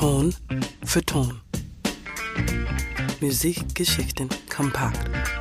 Ton für Ton. Musikgeschichten kompakt.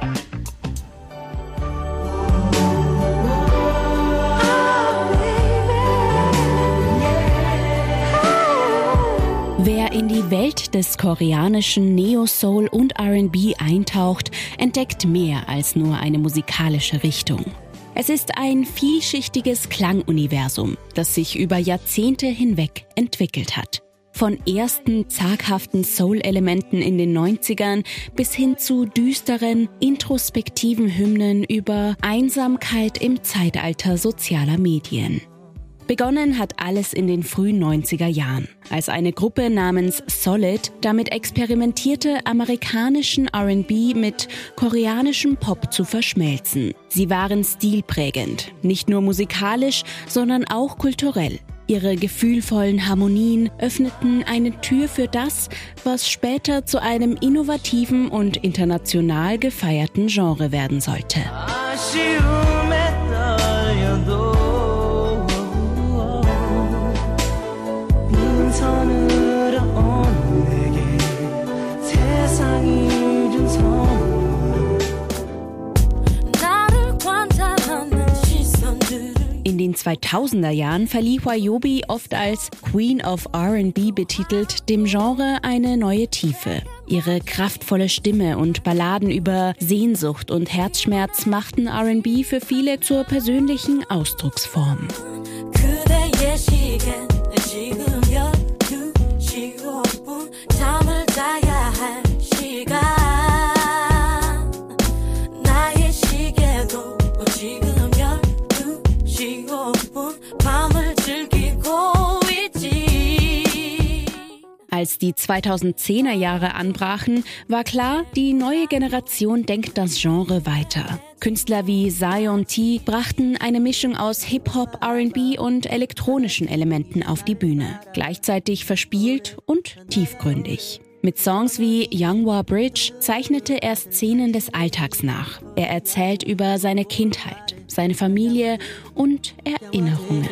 Wer in die Welt des koreanischen Neo-Soul und R&B eintaucht, entdeckt mehr als nur eine musikalische Richtung. Es ist ein vielschichtiges Klanguniversum, das sich über Jahrzehnte hinweg entwickelt hat. Von ersten zaghaften Soul-Elementen in den 90ern bis hin zu düsteren, introspektiven Hymnen über Einsamkeit im Zeitalter sozialer Medien. Begonnen hat alles in den frühen 90er Jahren, als eine Gruppe namens Solid damit experimentierte, amerikanischen R&B mit koreanischem Pop zu verschmelzen. Sie waren stilprägend, nicht nur musikalisch, sondern auch kulturell. Ihre gefühlvollen Harmonien öffneten eine Tür für das, was später zu einem innovativen und international gefeierten Genre werden sollte. In den 2000er Jahren verlieh YOBI, oft als Queen of R&B betitelt, dem Genre eine neue Tiefe. Ihre kraftvolle Stimme und Balladen über Sehnsucht und Herzschmerz machten R&B für viele zur persönlichen Ausdrucksform. Als die 2010er Jahre anbrachen, war klar, die neue Generation denkt das Genre weiter. Künstler wie Zion T brachten eine Mischung aus Hip-Hop, R&B und elektronischen Elementen auf die Bühne. Gleichzeitig verspielt und tiefgründig. Mit Songs wie Younghwa Bridge zeichnete er Szenen des Alltags nach. Er erzählt über seine Kindheit, seine Familie und Erinnerungen.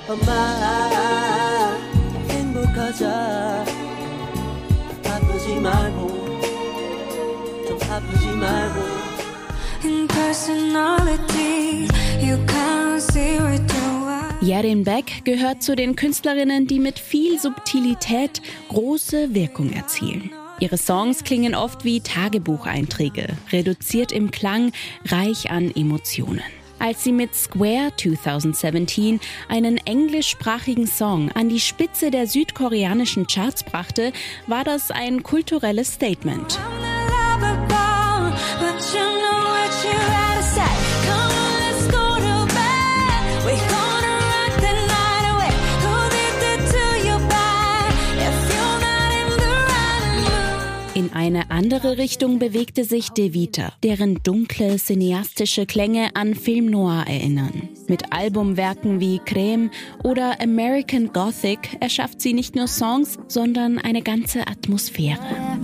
Yerin Beck gehört zu den Künstlerinnen, die mit viel Subtilität große Wirkung erzielen. Ihre Songs klingen oft wie Tagebucheinträge, reduziert im Klang, reich an Emotionen. Als sie mit Square 2017 einen englischsprachigen Song an die Spitze der südkoreanischen Charts brachte, war das ein kulturelles Statement. In eine andere Richtung bewegte sich Devita, deren dunkle, cineastische Klänge an Film Noir erinnern. Mit Albumwerken wie Creme oder American Gothic erschafft sie nicht nur Songs, sondern eine ganze Atmosphäre.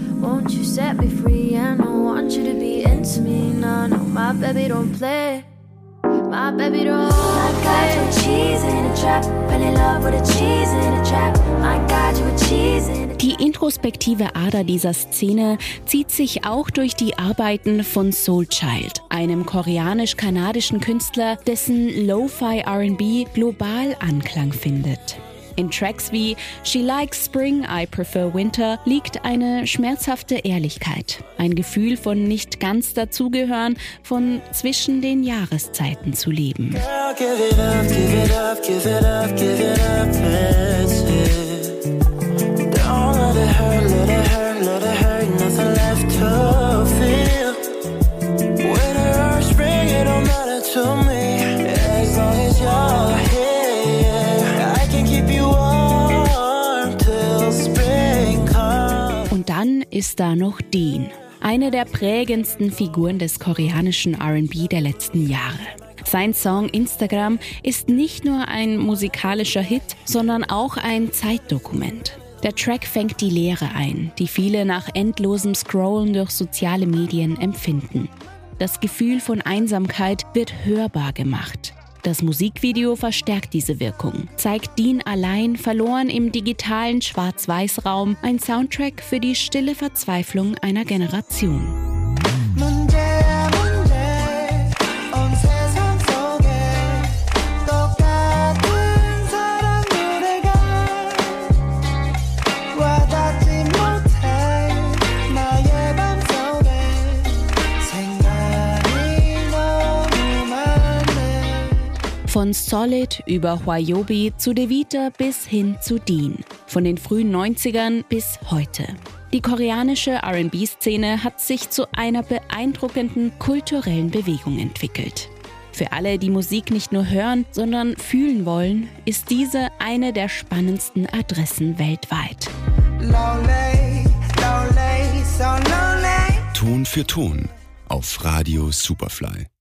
Die introspektive Ader dieser Szene zieht sich auch durch die Arbeiten von Soulchild, einem koreanisch-kanadischen Künstler, dessen Lo-Fi R&B global Anklang findet. In Tracks wie She Likes Spring, I Prefer Winter liegt eine schmerzhafte Ehrlichkeit, ein Gefühl von nicht ganz dazugehören, von zwischen den Jahreszeiten zu leben. Girl, give it up, give it up, give it up, give it up, that's it. Don't let it hurt, let it hurt, let it hurt, nothing left to feel. When it hurts, bring it, don't matter to me, as long as you're here, I can keep you warm till spring comes. Und dann ist da noch Dean, eine der prägendsten Figuren des koreanischen R&B der letzten Jahre. Sein Song Instagram ist nicht nur ein musikalischer Hit, sondern auch ein Zeitdokument. Der Track fängt die Leere ein, die viele nach endlosem Scrollen durch soziale Medien empfinden. Das Gefühl von Einsamkeit wird hörbar gemacht. Das Musikvideo verstärkt diese Wirkung, zeigt Dean allein, verloren im digitalen Schwarz-Weiß-Raum, ein Soundtrack für die stille Verzweiflung einer Generation. Von Solid über Huayobi zu Devita bis hin zu Dean. Von den frühen 90ern bis heute. Die koreanische R&B-Szene hat sich zu einer beeindruckenden kulturellen Bewegung entwickelt. Für alle, die Musik nicht nur hören, sondern fühlen wollen, ist diese eine der spannendsten Adressen weltweit. Ton für Ton auf Radio Superfly.